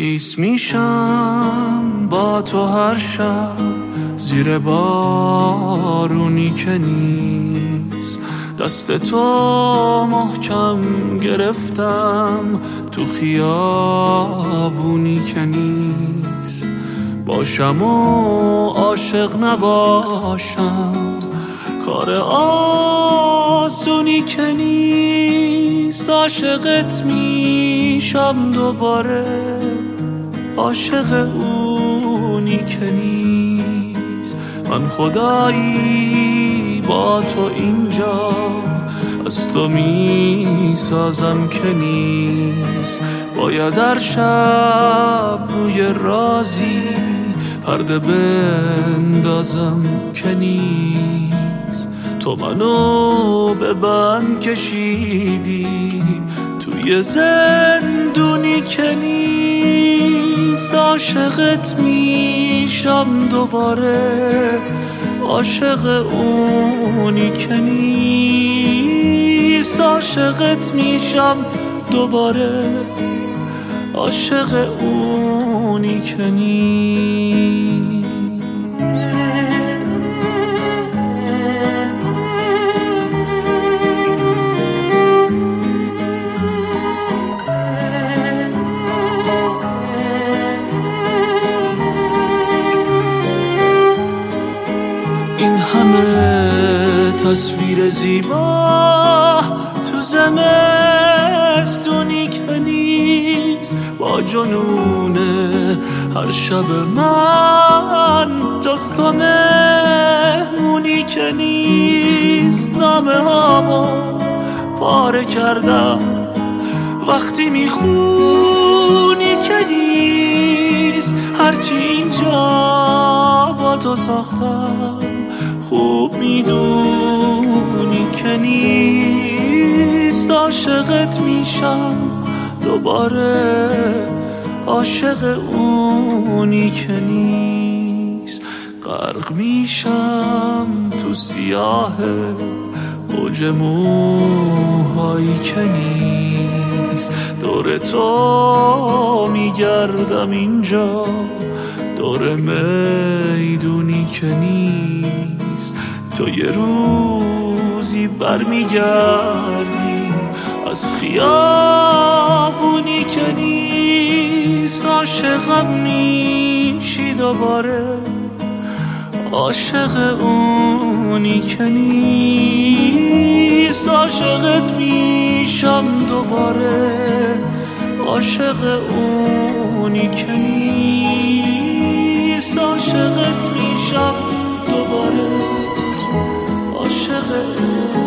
خیس میشم با تو هر شب زیر بارونی که نیست، دست تو محکم گرفتم تو خیابونی که نیست. باشم و عاشق نباشم کار آسونی که نیست. عاشقت میشم دوباره، عاشق اونی که نیست. من خدایی با تو اینجا از تو میسازم که نیست. باید هر شب روی رازی پرده بندازم که نیست. تو منو به بند کشیدی توی زندونی که نیست. عاشقت میشم دوباره، عاشق اونی که نیست. عاشقت میشم دوباره، عاشق اونی که نیست. این همه تصویر زیبا تو زمستونی که نیست. با جنون هر شب من جز تو مهمونی که نیست. نامه هامو پاره کردم وقتی میخونی که نیست. هرچی اینجا با تو ساختم خوب میدونی که نیست. عاشقت میشم دوباره، عاشق اونی که نیست. غرق میشم تو سیاه موج موهایی که نیست. دور تو میگردم اینجا، دور میدونی که نیست. تو یه روزی برمیگردی از خیابونی که نیست. عاشقم میشی دوباره، عاشق اونی که نیست. عاشقت میشم دوباره، عاشق اونی که نیست. عاشقت میشم دوباره، عاشق